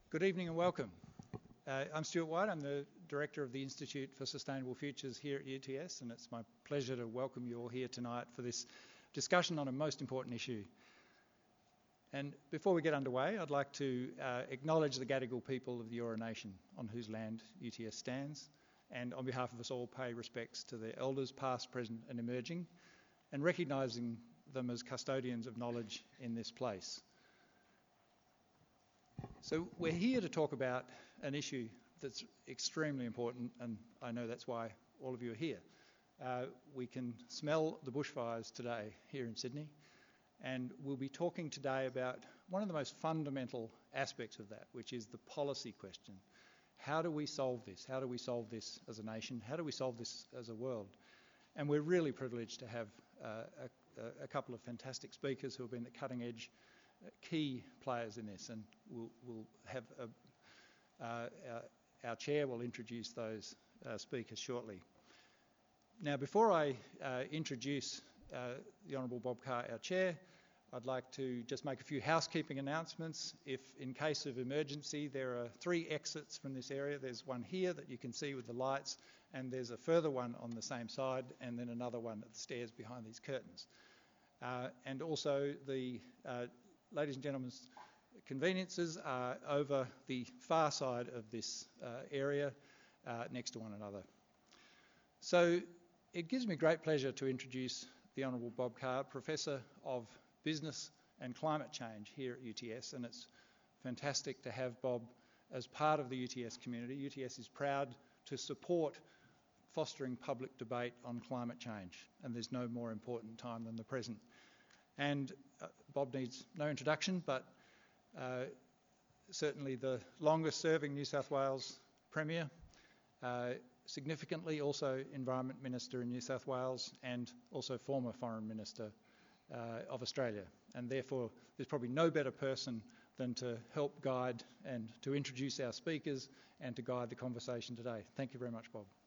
Good evening and welcome. I'm Stuart White. I'm the Director of the Institute for Sustainable Futures here at UTS, and it's my pleasure to welcome you all here tonight for this discussion on a most important issue. And before we get underway, I'd like to acknowledge the Gadigal people of the Eora Nation on whose land UTS stands, and on behalf of us all pay respects to their elders past, present and emerging, and recognising them as custodians of knowledge in this place. So we're here to talk about an issue that's extremely important, and I know that's why all of you are here. We can smell the bushfires today here in Sydney, and we'll be talking today about one of the most fundamental aspects of that, which is the policy question. How do we solve this? How do we solve this as a nation? How do we solve this as a world? And we're really privileged to have a couple of fantastic speakers who have been at cutting edge key players in this, and we'll have our chair will introduce those speakers shortly. Now, before I introduce the Honourable Bob Carr, our chair, I'd like to just make a few housekeeping announcements. If in case of emergency, there are 3 exits from this area. There's one here that you can see with the lights, and there's a further one on the same side, and then another one at the stairs behind these curtains. And also the ladies and gentlemen's conveniences are over the far side of this area next to one another. So it gives me great pleasure to introduce the Honourable Bob Carr, Professor of Business and Climate Change here at UTS, and it's fantastic to have Bob as part of the UTS community. UTS is proud to support fostering public debate on climate change, and there's no more important time than the present. And Bob needs no introduction, but certainly the longest serving New South Wales Premier, significantly also Environment Minister in New South Wales, and also former Foreign Minister of Australia. And therefore there's probably no better person than to help guide and to introduce our speakers and to guide the conversation today. Thank you very much, Bob.